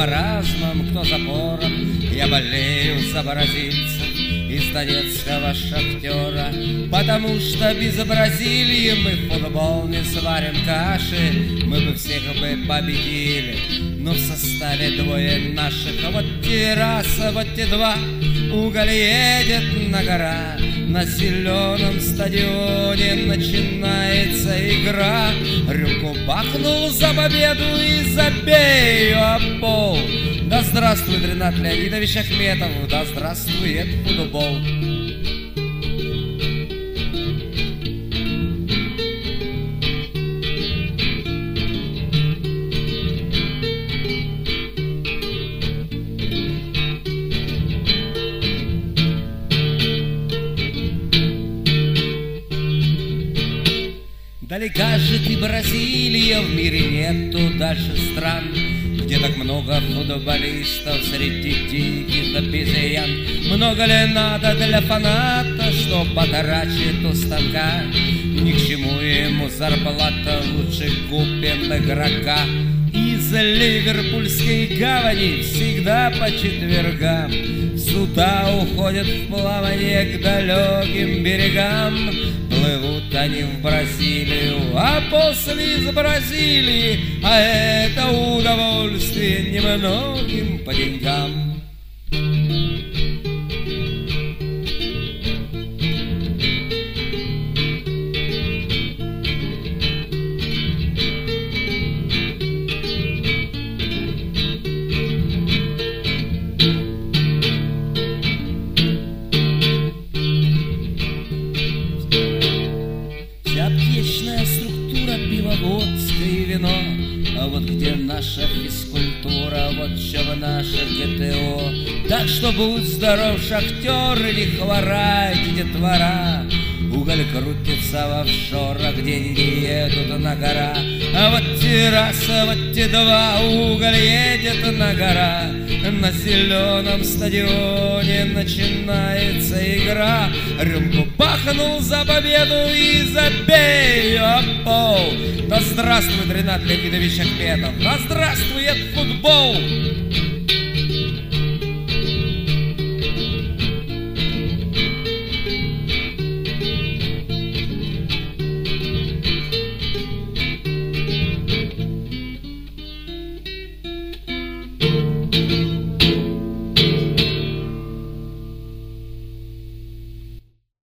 маразмом, кто запором. Я болею за бразильцев из донецкого Шахтера, потому что без Бразилии мы в футбол не сварим каши. Мы бы всех бы победили, но в составе двое наших. А вот те раз, а вот те два, уголь едет на гора. На зеленом стадионе начинается игра. Рюмку бахнул за победу и забею об пол. Да здравствует Ренат Леонидович Ахметов, да здравствует футбол. Далека же ты, Бразилия, в мире нету дальше стран, где так много футболистов среди диких обезьян. Много ли надо для фаната, что потрачет у станка? Ни к чему ему зарплата, лучше купим игрока. Из Ливерпульской гавани всегда по четвергам суда уходят в плавание к далеким берегам. Плывут они в Бразилию, а после из Бразилии, а это удовольствие немногим по деньгам. Аптечная структура, пиво, водка и вино. А вот где наша физкультура, вот что в наших ГТО. Так что будь здоров, шахтер, не хворайте, детвора. Уголь крутится в офшорах, деньги едут на гора. А вот терраса, вот те два, уголь едет на гора. На зеленом стадионе начинается игра. Рюмку бахнул за победу и забею об пол. Да здравствует Ренат Леонидович Ахметов, да здравствует футбол.